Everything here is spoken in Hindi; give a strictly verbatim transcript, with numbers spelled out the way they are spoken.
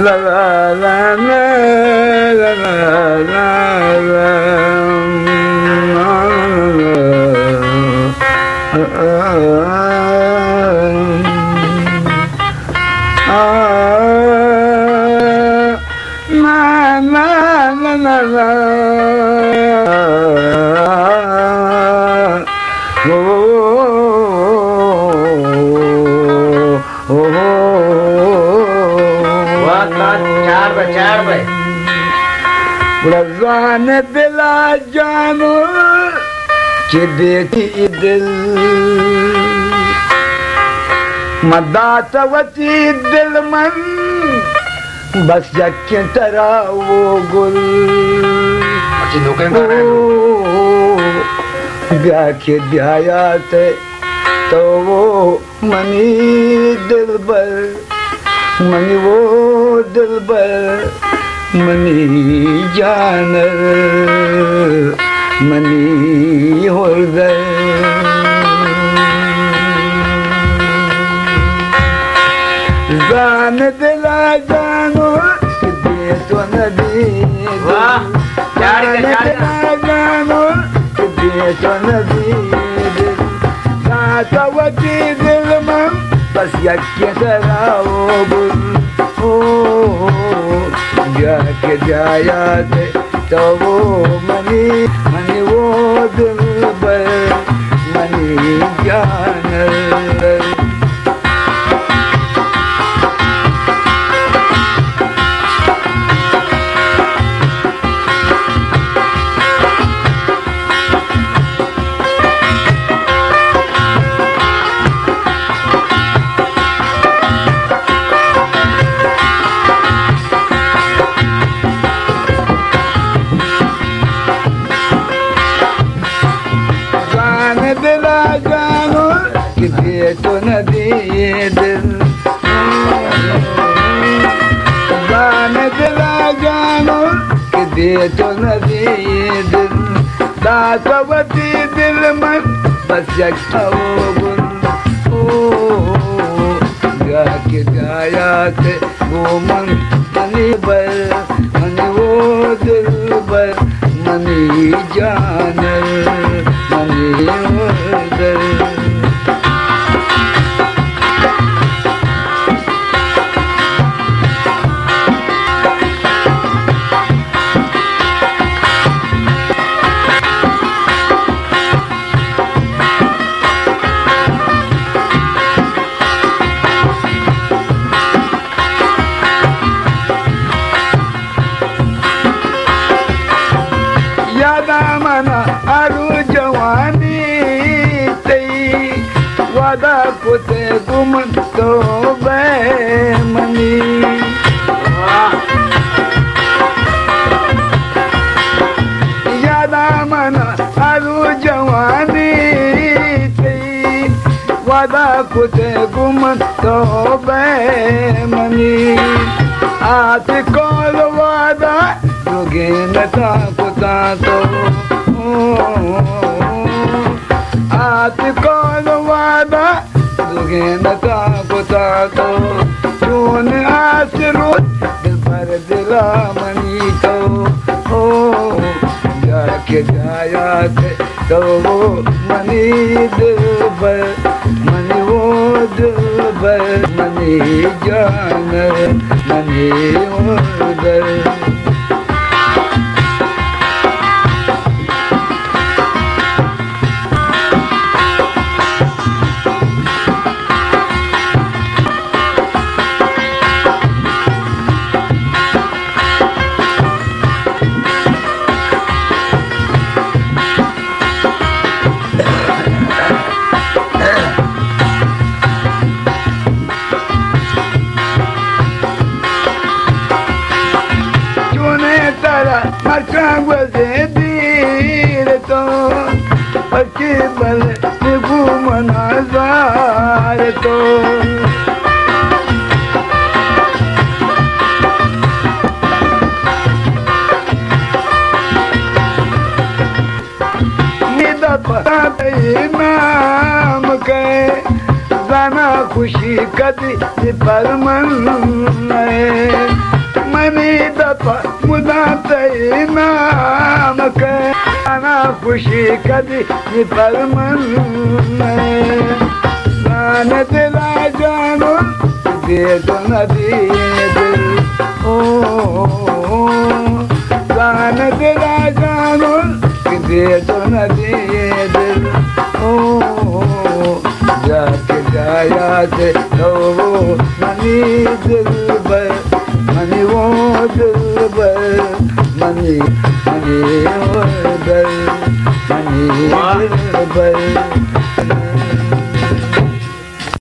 रज़ान दिला जानो कि देखी दिल मदात वती दिल मन बस यके तरह वो गुल ब्याह के ब्यायात तो वो मनी दिल बर मनी वो दिल बर मनी जानर मनी होल्डर जान दिला जानो दे तो नदी जान दिला जानो दे तो नदी सातवती दिल में बस यके सराओ बुल ओ जाके जाया थे तो वो मनी मनी वो दिल बर मनी जानर दिला जानो कि दे तो नदी दिल जान दिला जानो कि दे तो नदी दिल दातवती दिल मन बस यके गुल ओ जाके जाया थे वो मन मनी बर मनी वो दिल बर मनी जानर मनी होल्डर यादा मना अरु जवानी तई वादा कुते गुम तो बेमनी यादा मना अरु जवानी तई वादा कुते गुम तो बेमनी आत कौल वादा जोगे नता कुता तो आत कौन वादा जोगे नता कुता तो चून आसरो दिल पर दिला मनी तो ओ जाके जाया थे तो वो मनी दिल बर मनी वो दिल बर मनी जानर मनी होल्डर Marcangua de direto, aqui vale de guma nazareto. Me dá para नाम के जाना खुशी कदी परमन मनी दफ़ा मुदा तई नाम कना खुशी कदी पर मन जान दिला जानो दे तो नदी दिल ओ जान दिला जानो दे तो नदी दिल ओ जाके जाया से लो मनी दिल बर मनी वो दिल बर मनी मनी वो दिल मनी दिल बर